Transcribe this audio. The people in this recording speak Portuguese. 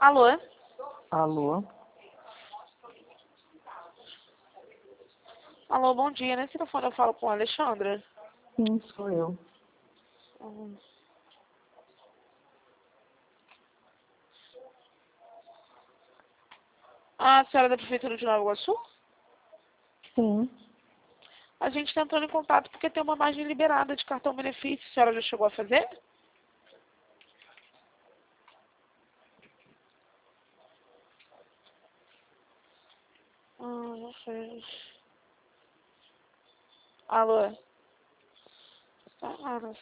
Alô? Alô? Alô, bom dia. Nesse telefone eu falo com a Alexandra. Sim, sou eu. Hum. A senhora da Prefeitura de Nova Iguaçu? Sim. A gente está entrando em contato porque tem uma margem liberada de cartão benefício. A senhora já chegou a fazer? Não sei. Alô? Ah, não